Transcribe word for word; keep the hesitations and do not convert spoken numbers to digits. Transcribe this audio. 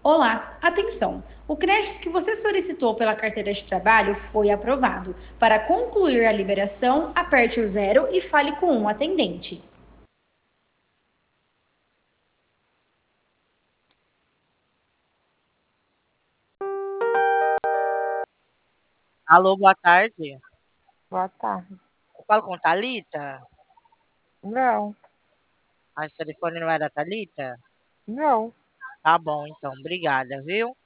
Olá, atenção! O crédito que você solicitou pela carteira de trabalho foi aprovado. Para concluir a liberação, aperte o zero e fale com um atendente. Alô, boa tarde. Boa tarde. Eu falo com Thalita? Não, Ah, esse telefone não é da Thalita? não. Tá bom, então. Obrigada, viu?